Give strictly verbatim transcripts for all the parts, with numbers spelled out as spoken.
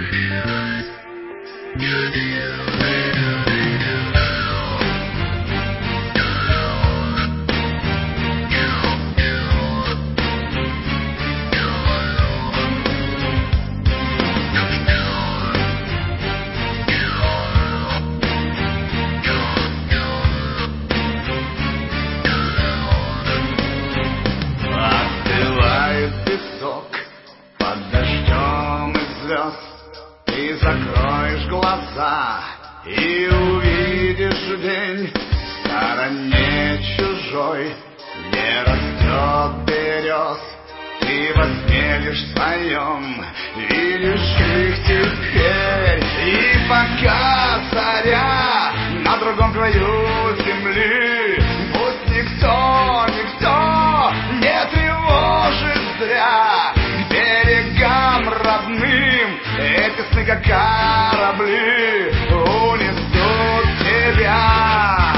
Ты закроешь глаза и увидишь день. В стороне чужой не растет берез. Ты возмелишь в своем, видишь их теперь. И пока царя на другом краю земли, пусть никто, никто не тревожит зря. Берегам родным эти сны, как корабли, унесут тебя,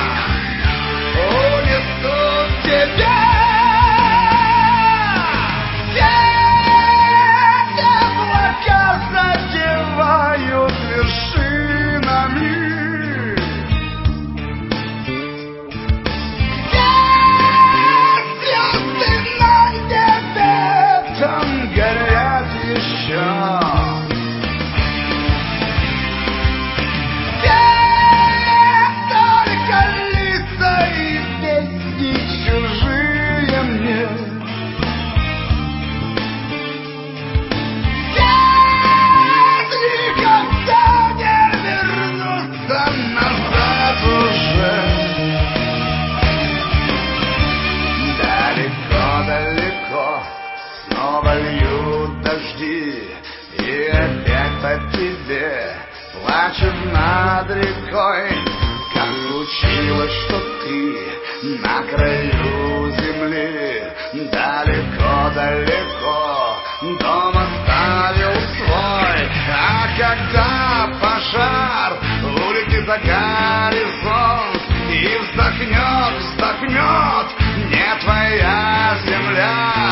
унесут тебя. Все облака задевают вершинами. Все звезды на небе там горят еще. Снова льют дожди, и опять по тебе плачут над рекой. Как случилось, что ты на краю земли, далеко-далеко дом оставил свой. А когда пожар улетит за горизонт и вздохнет, вздохнет не твоя земля,